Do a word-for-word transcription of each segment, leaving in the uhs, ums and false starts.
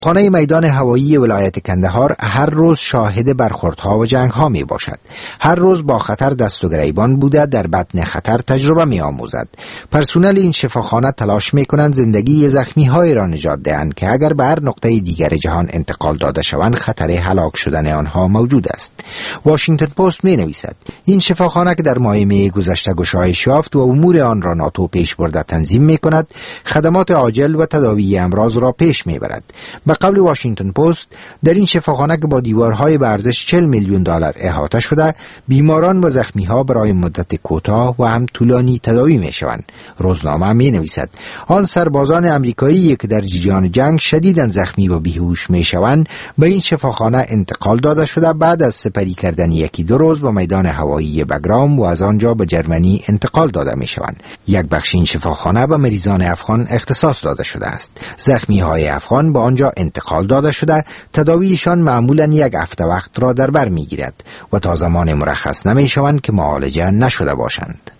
خانه میدان هوایی ولایت کندهار هر روز شاهد برخوردها و جنگها می باشد. هر روز با خطر دست و گریبان بوده در بطن خطر تجربه می آموزد. پرسنل این شفاخانه تلاش می کنند زندگی زخمی های را نجات دهند که اگر به هر نقطه دیگر جهان انتقال داده شوند خطر هلاک شدن آنها موجود است. واشنگتن پست می نویسد این شفاخانه که در ماه می گذشته گشایش یافت و امور آن را ناتو پیش برده تنظیم می کند، خدمات عاجل و تداوی امراض را پیش می برد. به قول واشنگتن پست در این شفاخانه که با دیوارهای به ارزش چهل میلیون دلار احاطه شده، بیماران و زخمی ها برای مدت کوتاه و هم طولانی تداوی می شوند. روزنامه می نویسد آن سربازان امریکایی که در جریان جنگ شدیداً زخمی و بیهوش می شوند به این شفاخانه انتقال داده شده بعد از سپری کردن یکی دو روز به میدان هوایی بگرام و از آنجا به جرمنی انتقال داده می شوند. یک بخش این شفاخانه به مریضان افغان اختصاص داده شده است. زخمی های افغان به آنجا انتقال داده شده، تداویشان معمولا یک هفته وقت را در بر می گیرد و تا زمان مرخص نمی شوند که معالجه نشده باشند.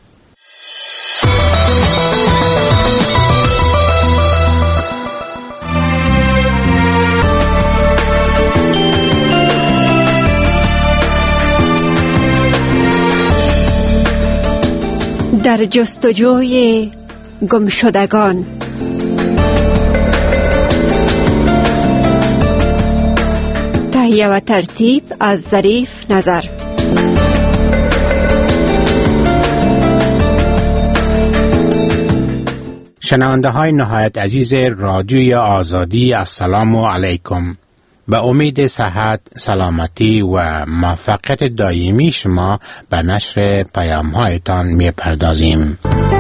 در جستجوی گمشدگان. تهیه و ترتیب از ظریف نظر. شنونده های نهایت عزیز رادیوی آزادی، السلام علیکم. به امید صحت، سلامتی و موفقیت دائمی شما به نشر پیام هایتان می پردازیم.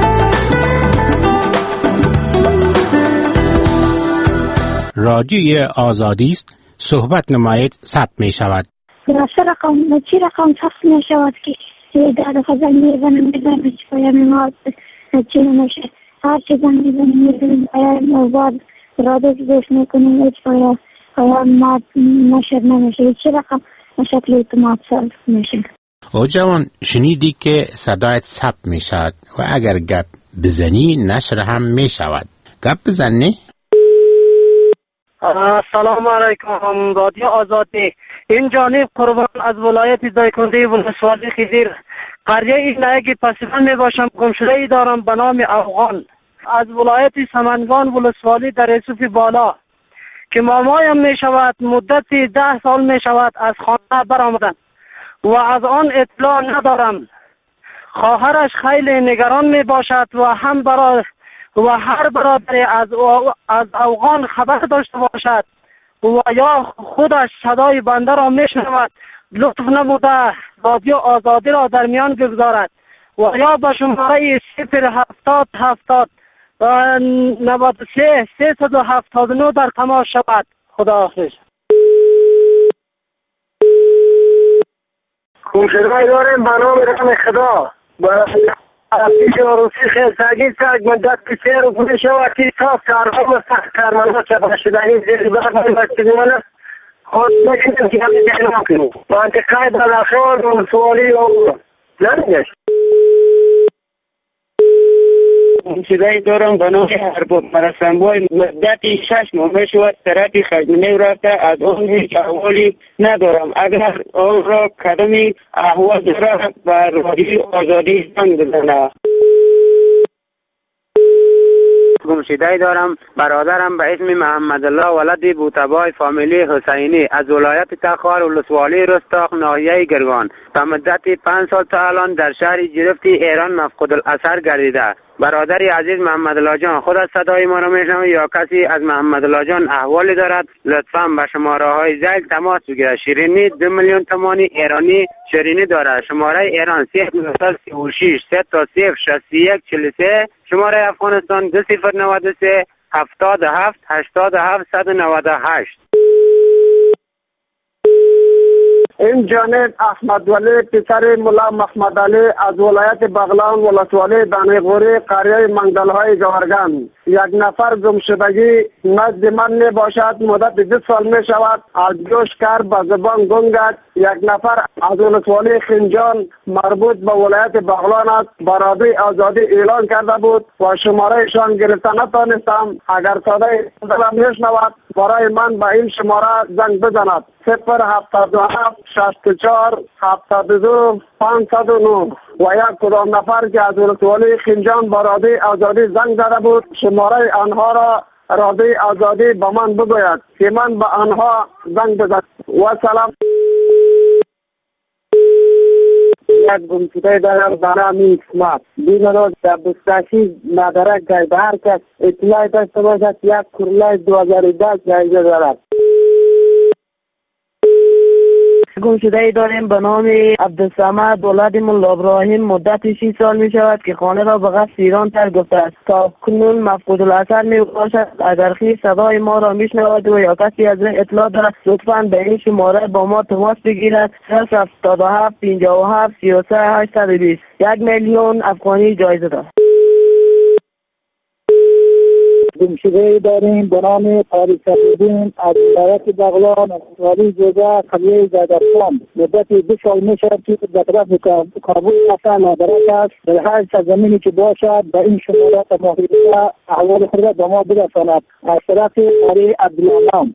رادیوی آزادی است، صحبت نمایید ثبت می شود. چه رقم چی رقم ثبت می شود که در خزان می زنم می زنم چی پایم ما چی نمیشه هر چی زن می زنم می زنم پایم و بعد رادیو گوش می کنم هیچ پایم پایم ما نشر نمیشه. چی رقم شکل اعتماد ثبت میشه. او جوان شنیدی که صدایت ثبت می شود و اگر گپ بزنی نشر هم می شود. گپ بزنی؟ سلام علیکم رادیو آزادی. این جانب قربان از ولایت دایکنده ولسوالی خیزیر قریه اینایی پسیفن می باشم. گمشده ای دارم به نام افغان از ولایت سمنگان ولسوالی در یوسف بالا که مامایم می شود مدت ده سال می شود از خانه برآمدن و از آن اطلاع ندارم. خواهرش خیلی نگران می باشد و هم برای و هر برادری از از افغان خبر داشته باشد و یا خودش صدای بنده را میشنود لطف نموده رادیو آزادی را در میان بگذارد و یا به شماره صفر هفتاد هفتاد نود و سه سیصد و هفتاد و نه در تماس شود. خدا حافظ. گمشدگی داریم به نام رقم خدا پیش روسی خیلی سگید سگ من دست سه رو کنه شود که تا کارها و سخت کارمانها که باشدنی زیر برای باشدنی من خود بکنیم که همه جهنم کنیم منطقه بلخور و سوالی و نمیگشت. گمشدگی دارم به نام ارباب مرسنبای مدت شش ماه می شود طرف خجمنه رفته از آن هیچ احوالی ندارم. اگر آن را کدامی احوال داره و رادیو آزادی زنگ بزنه. گمشدگی دارم برادرم به اسم محمد الله ولد بوتبای فامیلی حسینی از ولایت تخار ولسوالی رستاق ناحیه گرگان تا مدت پنج سال تا الان در شهر جرفتی ایران مفقود الاثر گردیده. برادری عزیز محمد الله جان خود از صدای ما را میشنوه یا کسی از محمد الله جان احوالی دارد لطفاً به شماره های ذیل تماس بگیرد. شیرینی دو میلیون تومانی ایرانی شیرینی دارد. شماره ایران صفر نود و شش سه تا صفر شصت و یک چهل و سه. شماره افغانستان دو صفر نود و سه هفتاد و هفت هشتاد و هفت صد و نود و هشت. این جانب احمد ولی پسر مولا محمد علی از ولایت بغلان ولسوالی دانیغوری قریه منگلهای جوارگان یک نفر گمشدگی نزد من می باشد مدت دو سال می شود از جوش کار به زبان گنگت یک نفر از ولسوالی خنجان مربوط به ولایت بغلان است برای آزادی اعلان کرده بود و شمارهشان گرفته نتانستم. اگر صدای دلم میشنود برای من به این شماره زنگ بزند: صفر هفتاد و هفت شصت و چهار هفتاد و دو پانصد و نه. و یک کدام نفر که از ولسوالی خنجان برای آزادی زنگ زده بود شماره آنها را رادی آزادی به من بگوید که من به آنها زنگ بزنم. و سلام. یک گمشده دارم به نام اسمت. دین روز در بستشی مدرک گرد هر کس اطلاع داشته باشد یک کرولای دو هزار و ده جایزه دارد. گمشده داریم به نام عبدالصمد ولد مولا ابراهیم. مدت شش سال می شود که خانه را به قصد ایران ترک گفته است. تا کنون مفقود الاثر می باشد. اگر خویش صدای ما را می شنود و یا کسی از اطلاع دارد لطفاً به این شماره با ما تماس بگیرد: صفر هفتاد و هفت پنجاه و هفت سی و سه هشتصد و بیست. یک میلیون افغانی جایزه دارد. گمشده داریم به نام طارق صفی‌الدین از ولایت بغلان از ولسوالی جوزه قریه زادرخان. مدت دو سال می شود که به طرف کابل رفته مدرک است. در هر سرزمینی که باشد به این شماره تماس گرفته احوال خود را به ما برساند. از طرف علی عبدالله.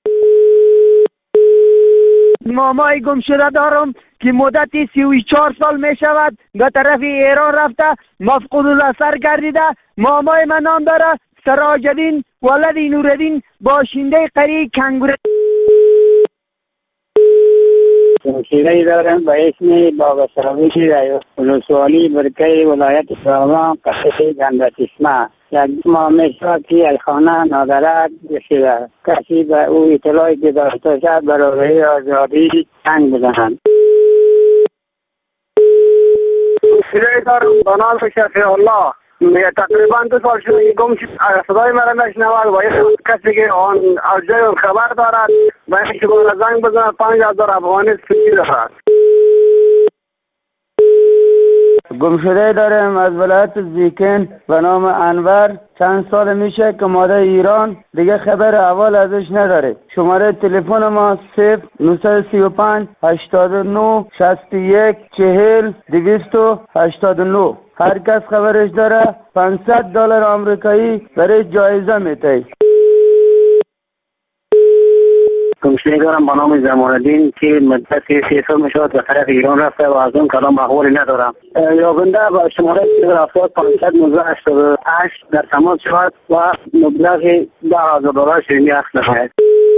مامای گمشده دارم که مدت سی و چهار سال می شود به طرف ایران رفته مفقود الاثر گردیده. مامای من نام داره سراجدین ولد نوردین باشنده قریه کنگوره. گمشده دارم به اسم بابا سراوی ولسوالی برکه ولایت بغلان قصه گندتسمه. یک ماه می شود که الخانه نادرک شده. کسی به او اطلاعی که داشته شد برای آزادی زنگ بزنند. گمشده دارم به نام شفیع الله. تقریبا دو سال شده گم شد. صدای مرا نشنود و یک کسی که آن از جای خبر دارد و این شماره زنگ بزند پنج هزار افغانی سوچی دارد. گمشده دارم از ولایت زیکن به نام انور. چند سال میشه که ماده ایران دیگه خبر اول ازش نداره. شماره تلفن ما صفر نه سی و پنج هشتاد و نه شصت و یک چهل دویست و هشتاد و نه. هر کس خبرش داره پانصد دلار آمریکایی برای جایزه میده. گمشده دارم به نام زمانالدین که مدت سه سال میشود به طرف ایران رفته و از اون کلام احوالی ندارم. یابنده با شماره صفر هفتاد پانصد نوزده هشتاد و هشت در تماس شود و مبلغ ده هزار دلار شیرینی اخذ نشود.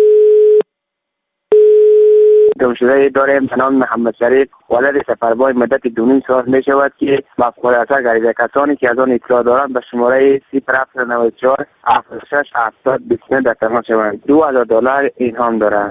گمشده داریم به نام محمد شریف ولد سفربای. مدت دو نیم سال می شود که مفقود الاثر گردیده. کسانی که از آن اطلاع دارند به شماره صفر هفت نه چهار هفتاد و شش هفتاد بیست و نه در تماس شوند. دو هزار دلار اینهام دارند.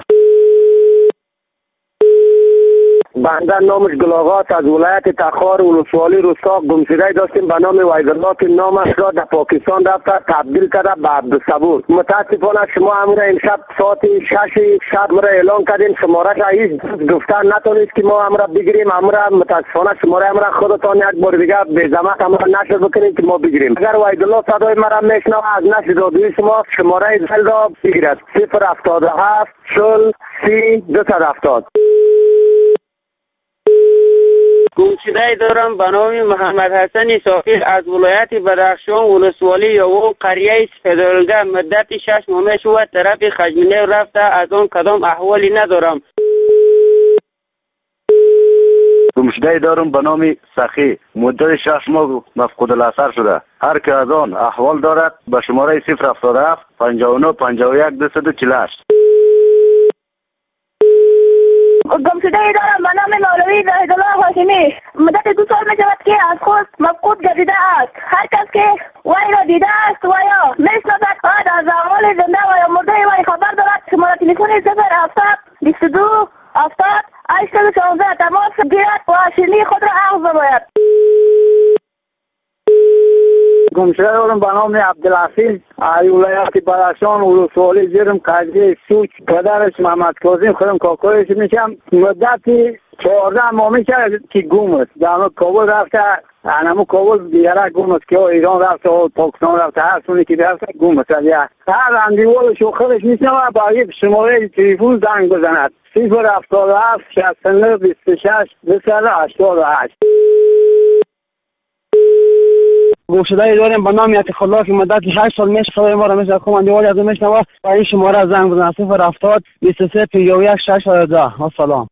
بنده نامش گلاغات از ولایت تخار ولسوالی رستاق. گمشده داشتیم به نام ویدالله که نامش را در پاکستان رفته تبدیل کرده به عبدالصبور. متاسفانه شما امروز امشب ساعت شش شب مرا اعلان کردین شماره را هیچ گفتن نتونید که ما امروز بگیریم. امروز متاسفانه شماره امروز خودتان یک بار دیگه به زحمت امروز نشر بکنید که ما بگیریم. اگر ویدالله صدای مرا میشنوه از نشر رادیوی شما شماره زل را بگیرد: صفر هفتاد و هفت چهل سی دوصد و هفتاد. گمشده دارم به نام محمد حسن صافی از ولایت بدخشان ولسوالی یوم قریه سپیدالده. مدت شش ماه شود طرف خجمنه رفته از آن کدام احوالی ندارم. گمشده دارم به نام سخی. مدت شش ماه مفقود الاثر شده. هر که از آن احوال دارد به شماره صفر هفتاد و هفت پنجاه و نه پنجاه و یک دویست و چهل و هشت. گمشده دارم به نام مولوی زاهدالله هاشمی. مدت دو سال می شود که از خود مفقود گردیده است. هر کس که وی را دیده است و یا میشناسد از احوال زنده و یا مرده وی خبر دارد شماره تلفن صفر هفتاد بیست و دو هفتاد هشتاد و شانزده تماس گیرد و شیرینی خود را اخذ نماید. گمشده دارم به نام عبدالحفیظ از ولایت بدخشان ولسوالی زیرم قضیه سوچ. پدرش محمد کاظم خودم کاکایش میشم. مدت چهارده ماه کرد که گم است. در کابل رفته، انمو کابل دیگره گم است که ایران رفته و پاکستان رفته، هر سونی که رفته گم است. هر اندیوالش و خودش میشنوه با یک شماره تلفن زنگ بزند. صفر هفتاد و هفت شصت و نه بیست و شش دویست و هشتاد و هشت. گمشده داریم به نام عتیق الله که مدت هشت سال میشه خدای ما را میشه کماندیواری از اون میشنوه و این شماره زنگ بزنید صفر هفتاد بیست و سه پنجاه و یک شش یازده. السلام.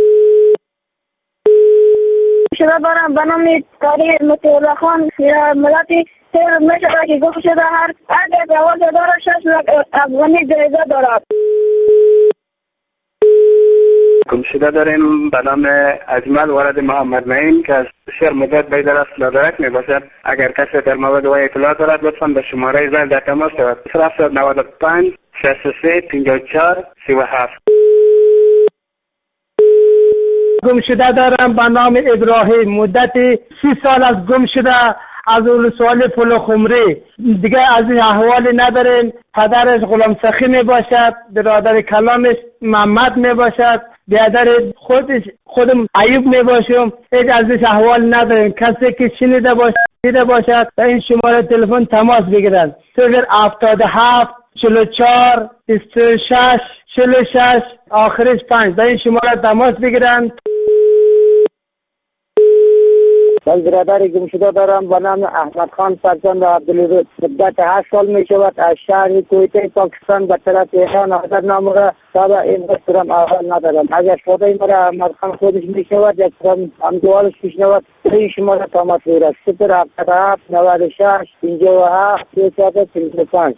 گمشده دارم به نام تاریخ مطیع خان ملتی سیر میشه که گمشده هر اگر جواز داره شش لک افغانی جایزه دارد. گمشده داریم به نام اجمل ولد محمد معین که از شهر مدت بیدر است لادرک می باشد. اگر کسی در مورد وی اطلاع دارد لطفا به شماره زنگ در تماس شود. صفر هفتاد نود و پنج شصت و سه پنجاه و چهار سی و هفت. گمشده دارم به نام ابراهیم مدت سی سال از گم شده از ولسوالی پل خمری دیگه از این احوالی نداریم. پدرش غلام سخی می باشد، برادر کلامش محمد می باشد، برادر خودش خودم ایوب می باشم. هیچ از این احوال نداریم. کسی که شنیده باشد دیده باشد و این شماره تلفن تماس بگیرند. صفر هفتاد و هفت چهل و چهار بیست و شش چهل و شش آخرش پنج در این شماره تماس بگیرند. من برادر گمشده دارم به نام احمد خان فرزند عبدالرزاق مدت هشت سال می شود از شهر کویته پاکستان به طرف ایران آمده. نام را تا این دارم احوال ندارم. اگر شده مرا احمد خان خودش می شود یا همدوالش میشنود این شماره تماس بگیرد. صفر هفتاد و هفت نود و شش پنجاه و هفت سیصد پنجاه و پنج.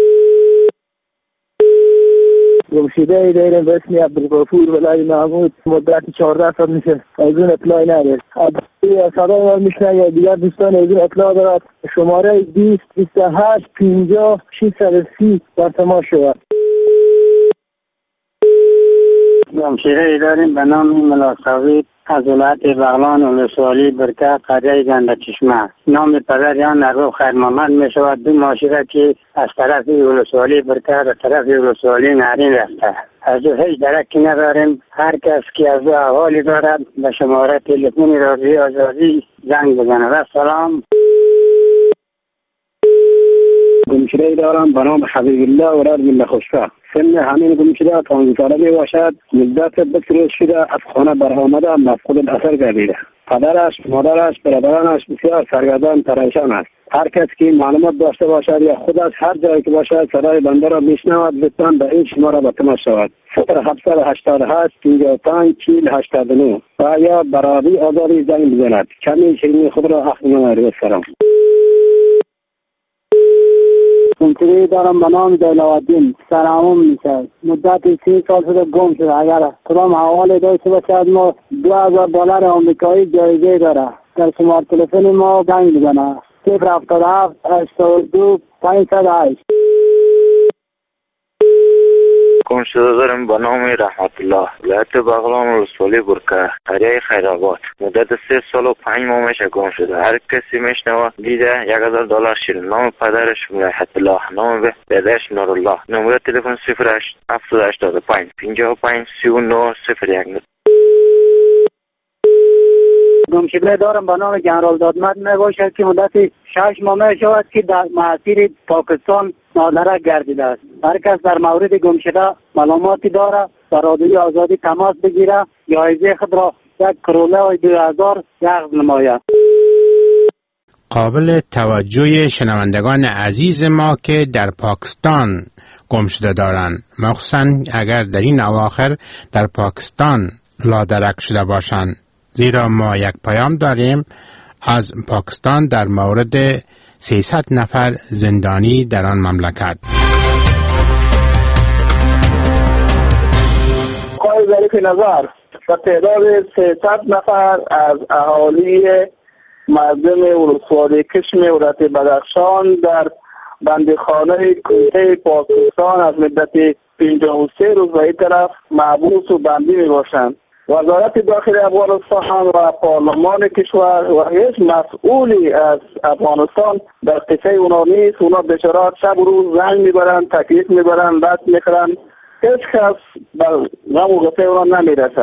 گمشده داریم به اسم عبدالغفور ولای محمود مدت چهارده سال میشه از اون اطلاعی نداره. صدای ما میشنه یا دیگر دوستان از اون اطلاع دارد شماره بیست بیست و هشت پنجاه ششصد و سی در تماس شود. گمشده داریم به نام ملاصاوی از ولایت بغلان ولسوالی برکه قریه گنده چشمه. نام پدر آن ارباب خیر محمد می شود. دو ماشینه که از طرف ولسوالی برکه به طرف ولسوالی نارین رفته. از او هیچ درکی نداریم. هر کس که از او احوالی دارد به شماره تلفن رادیو آزادی زنگ بزنه. سلام. گمشده دارم به نام حبیب الله ولد مله خوشفه. سن همین گمشده پانزده ساله می باشد. مدت بیست روز شده از خانه برآمده مفقود الاثر گردیده. پدرش، مادرش، برادرانش بسیار سرگردان پریشان است. هر کس که معلومات داشته باشد یا خودش هر جایی که باشد صدای بنده را میشنود لطفا به این شماره به تماس شود. صفر هفتصد و هشتاد و هشت پنجاه و پنج چهل هشتاد و نه و یا برادری آزادی زنگ بزند. کمی شیرینی خود را اخذ نمایید. سلام. گمشده دارم به نام جلال‌الدین سرامون میشه. مدت سی سال شده گم شده. اگر کدام حواله داشته باشد ما دو هزار دلار آمریکایی جایزه داره. در شماره تلفن ما زنگ بزنه. صفر هفتاد و هفت هشتاد و دو پانصد و هشت. گمشده دارم به نام رحمت الله ولایت بغلان ولسوالی برکه قریه خیرآباد. مدت سه سال و پنج ماه میشه گم شده. هر کسی میشنوه دیده یک هزار دلار شیرین. نام پدرش رحمت الله، نام پدرش نورالله. نمره تلفن صفر هشت هفتاد هشتاد و پنج پنجاه و پنج سی و نه صفر یک. گمشده دارم به نام جنرال دادمت می باشد که مدت شش ماه می شود که در مسیر پاکستان نادرک گردیده است. هر کس در مورد گمشده معلوماتی داره در رادیوی آزادی تماس بگیره. جایزه خود را یک کرولای دو هزار یقظ نماید. قابل توجه شنوندگان عزیز ما که در پاکستان گم شده دارند، مخصوصا اگر در این اواخر در پاکستان لادرک شده باشند، زیرا ما یک پیام داریم از پاکستان در مورد سیصد نفر زندانی در آن مملکت. قائل ذلك نظر و تعداد سیصد نفر از اهالی مردم ولسوالی کشم ولایت بدخشان در بندخانه کویته پاکستان از مدت پنجاه و سه روز به این طرف محبوس و بندی می باشند. وزارت داخلی افغانستان و پارلمان کشور و هیچ مسئولی از افغانستان در قصه اونا نیست. اونا بیچارات شب و روز زنگ میبرند، تکلیف میبرند، دست میخورند. هیچ کس به غم و غصه اونا نمیرسند.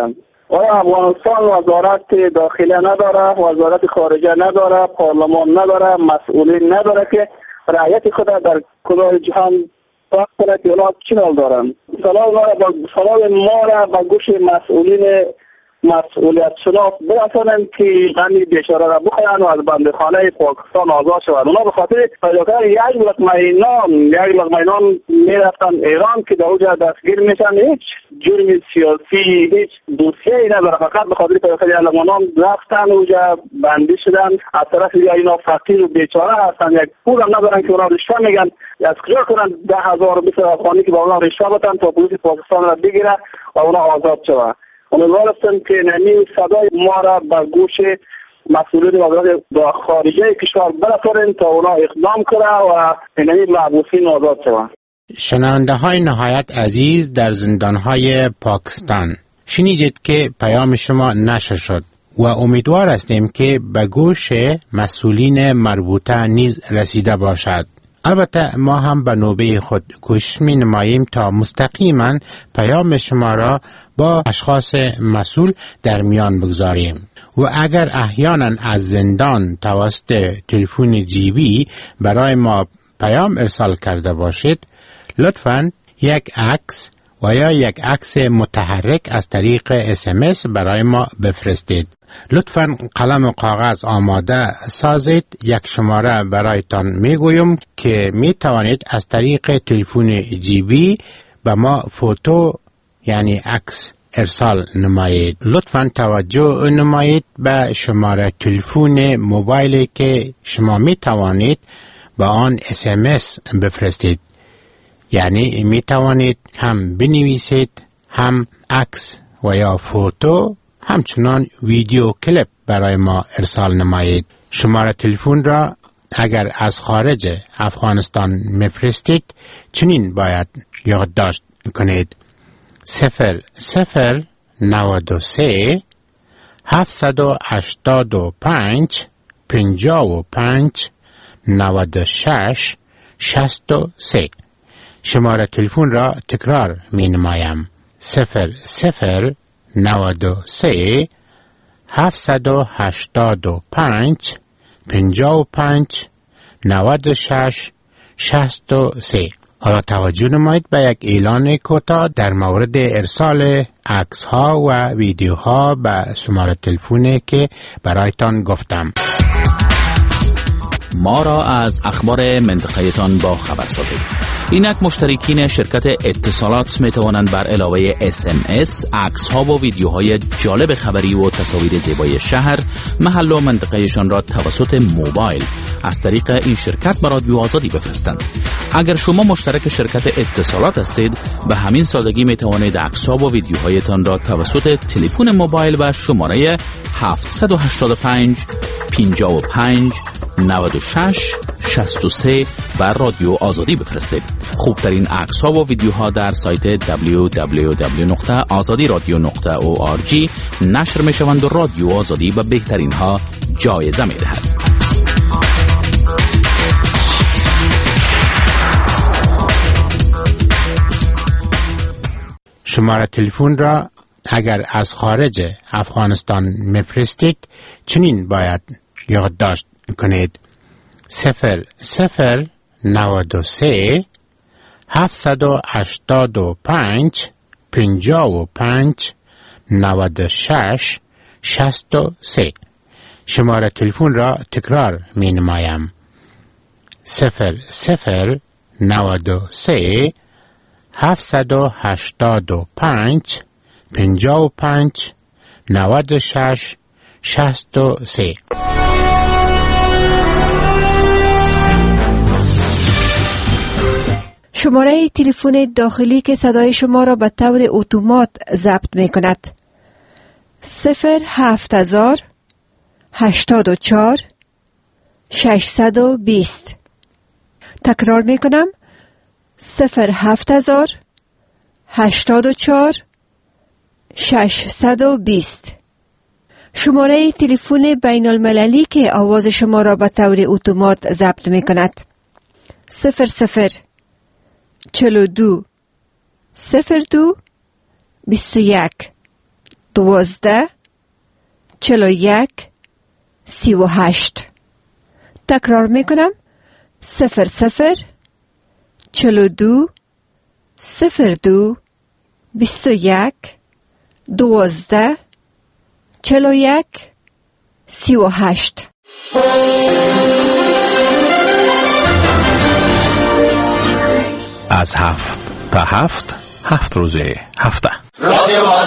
آیا افغانستان وزارت داخله نداره، وزارت خارجه نداره، پارلمان نداره، مسئولین نداره که رعیت خود در کلاه جهان وقت کنه که اونا چی نال دارن؟ سلام ما را سلام ما را به گوش مسئولین مسئولیت شناس برسانن که غنی بیچاره را بخورن و از بندخانه پاکستان آزاد شوند. اونا به خاطر پیدا کردن یک لقمه نان یک لقمه نان میرفتن ایران که در اونجا دستگیر میشن، هیچ جرم سیاسی هیچ دوسیه‌ای نداره، فقط به خاطر پیدا کردن یک لقمه نان رفتن اونجا بندی شدن. از طرف دیگه اینا فقیر و بیچاره هستن، یک پول هم ندارن که اونا رشوه میگن. از کجا کنن ده هزار و بیست افغانی که با اونا رشوه بدن تا پلیس پاکستان را بگیره و اونا آزاد شوند. امیدوار هستم که نمی صدای ما را به گوش مسئولین وزارت خارجه کشور برسانند تا اونا اقدام کنه و نمی محبوسین آزاد شوند. شنونده های نهایت عزیز در زندان های پاکستان، شنیدید که پیام شما نشر شد و امیدوار هستیم که به گوش مسئولین مربوطه نیز رسیده باشد. البته ما هم به نوبه خود کوشش می نماییم تا مستقیما پیام شما را با اشخاص مسئول در میان بگذاریم و اگر احیانا از زندان توسط تلفن جیبی برای ما پیام ارسال کرده باشید، لطفاً یک عکس و یا یک عکس متحرک از طریق اس ام اس برای ما بفرستید. لطفاً قلم و کاغذ آماده سازید. یک شماره برایتان میگویم که می توانید از طریق تلفن جیبی به ما فوتو یعنی عکس ارسال نمایید. لطفاً توجه نمایید به شماره تلفن موبایلی که شما می توانید به آن اس ام اس بفرستید. یعنی می توانید هم بنویسید، هم عکس و یا فوتو، همچنان ویدیو کلیپ برای ما ارسال نمایید. شماره تلفن را اگر از خارج افغانستان میفرستید چنین باید یادداشت کنید: صفر صفر نود و سه هفتصد و هشتاد و پنج پنجاه و پنج نود و شش شصت و سه. شماره تلفن را تکرار می نمایم: صفر صفر نود و سه هفتصد و هشتاد و پنج پنجاه و پنج نود و شش شصت و سه. حالا توجه نمایید به یک اعلان کوتاه در مورد ارسال عکس ها و ویدیوها به شماره تلفنی که برایتان گفتم. ما را از اخبار منطقه‌تان با خبر سازید. اینک مشترکین شرکت اتصالات می توانند بر علاوه اس ام اس عکس ها و ویدیوهای جالب خبری و تصاویر زیبای شهر، محل و منطقهشان را توسط موبایل از طریق این شرکت به رادیو آزادی بفرستند. اگر شما مشترک شرکت اتصالات هستید، به همین سادگی می توانید عکس ها و ویدیوهایتان را توسط تلفن موبایل و شماره هفت هشت پنج پنجاه و پنج نود و شش شصت و سه بر رادیو آزادی بفرستید. خوبترین عکس ها و ویدیوها در سایت دبلیو دبلیو دبلیو نقطه آزادی رادیو نقطه او آر جی نشر می شوند و رادیو آزادی به بهترین ها جایزه می دهد. شماره تلفن را اگر از خارج افغانستان میفرستید چنین باید یادداشت کنید: صفر صفر نود و سه هفتصد و هشتاد و پنج پنجاه و پنج نود و شش شصت و سه. شماره تلفن را تکرار می نمایم: صفر صفر نود و سه هفتصد و هشتاد و پنج پنجاه و پنج نود و شش شصت و سه. شماره تلفن داخلی که صدای شما را به طور اتومات ضبط می کند: صفر هفت هزار هشتاد و چهار ششصد و بیست. تکرار می کنم: صفر هفت هزار هشتاد و چهار ششصد و بیست. شماره تلفن بین المللی که آواز شما را به طور اتومات ضبط می کند: صفر صفر چلو دو صفر دو بیست و یک دوازده چل و یک سی و هشت. تکرار میکنم صفر صفر چل و دو صفر دو بیست و یک دوازده چل و یک سی و هشت. از هفت تا هفت هفت روزه هفته رادیو